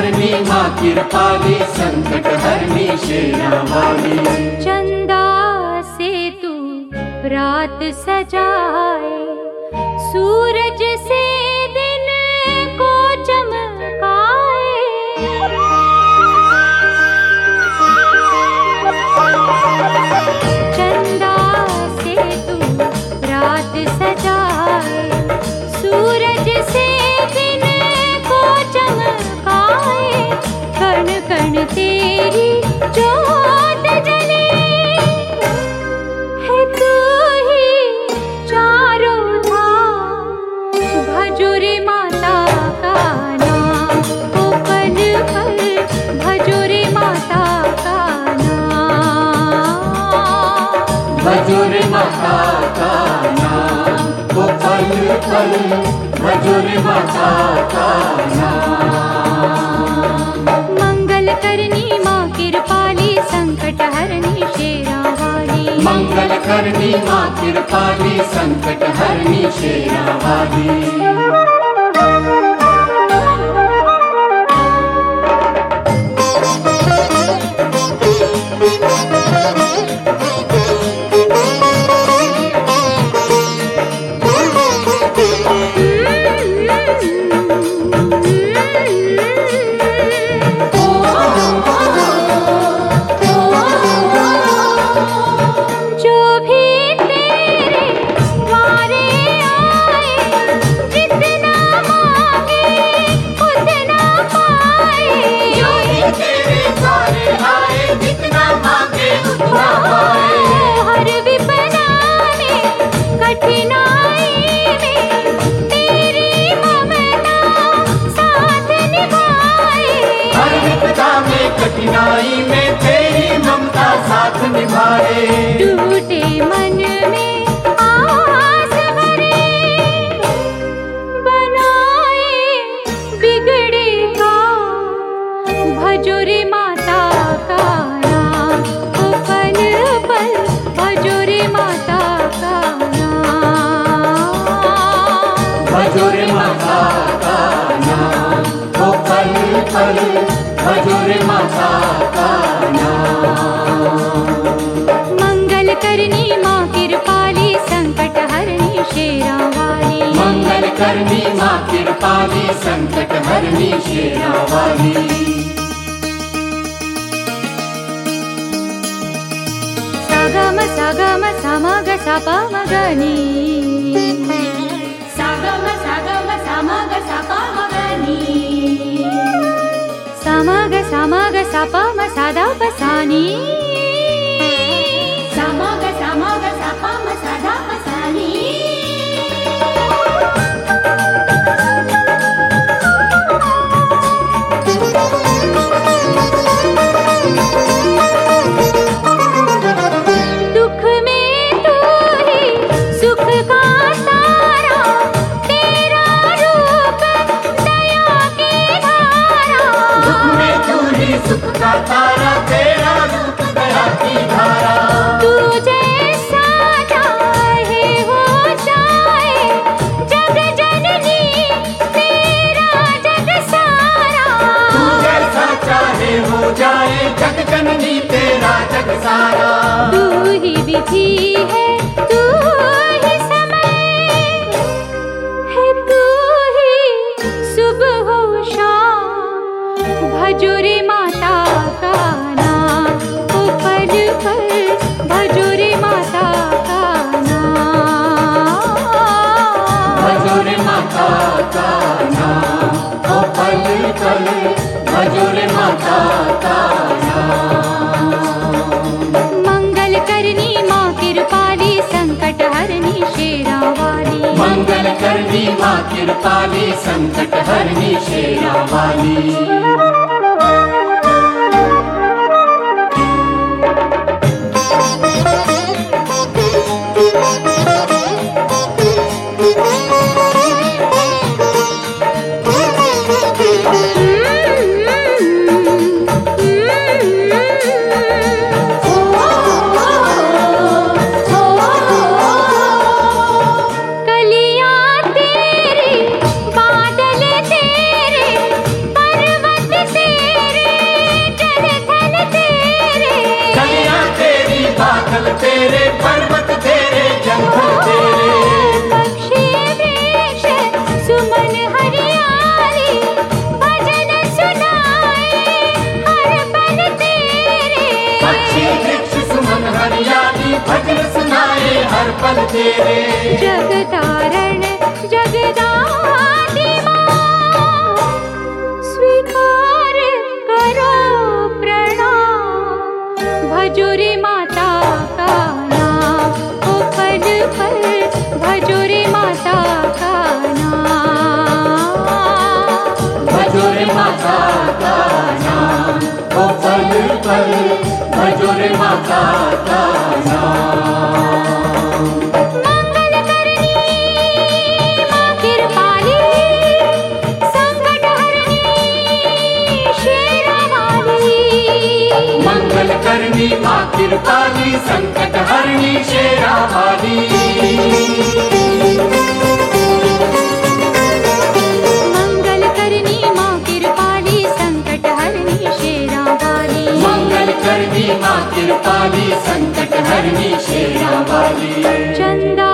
हरनी माँ कृपाली, संकट हरनी शेरा वाली। चंदा से तू रात सजाए, सूरज से दिन को चमकाए। चंदा से तू रात सजाए, सूरज से दिन को चमकाए। कण कण तेरी जोत जले है, तू ही चारों धाम। भजो रे माता का नाम, ओ पल पल भजो रे माता का नाम। भजो रे माता का नाम, वो पल पल भजो रे माता का नाम। मंगल करनी माँ कृपाली, संकट हरनी शेरा वाली। मंगल करनी माँ कृपाली, संकट हरनी शेरा वाली। कठिनाई में तेरी ममता साथ निभाए। टूटे मन में आस भरे, बनाए बिगड़े का। भजो रे माता का नाम, ओ पल पल भजो रे माता का नाम। भजो रे माता का नाम, ओ पल पल भजो रे माता का नाम। मंगल करनी माँ कृपाली, संकट हरनी शेरा वाली। मंगल करनी माँ कृपाली, संकट हरनी शेरा वाली। सागम सागम समग सपमगनी, सागम सागम समग सपमगनी। समग समग सपम सदा पसानी, समग समग सपम सदा पसानी। दुख में तू ही सुख का तारा, तेरा रूप दया की धारा। दुख में तू ही सुख का तारा, तेरा रूप दया की धारा। तू जैसा चाहे हो जाए, जग जननी तेरा जग सारा। तू जैसा चाहे हो जाए, जग जननी तेरा जग सारा। तू ही विधि है, तू ही समय है, तू ही सुबह हो शाम। भजो रे माता का नाम, ओ पल पल भजो रे माता का नाम। भजो रे माता का नाम, ओ पल पल भजो रे माता का नाम। मंगल करनी माँ कृपाली, संकट हरनी शेरा वाली। मंगल करनी माँ कृपाली, संकट हरनी शेरा वाली। कलियां तेरी, बादल तेरे, पर्वत तेरे, पर्वत तेरे, जंगल तेरे। पक्षी वृक्ष सुमन हरियाली, भजन सुनाए हर पल तेरे। पक्षी वृक्ष सुमन हरियाली, भजन सुनाए हर पल तेरे। जगतारण जगदादि मां, स्वीकार करो प्रणाम। भजो रे माता का नाम, ओ पल पल भजो रे माता का नाम। भजो रे माता का नाम, ओ पल पल भजो रे माता का नाम। मंगल करनी मां कृपाली, संकट हरनी शेरा वाली। मंगल करनी माँ कृपाली, संकट हरनी शेरा वाली। मंगल करनी मां कृपाली, संकट हरनी शेरा वाली। मंगल करनी माँ कृपाली, संकट हरनी शेरा वाली। चंदा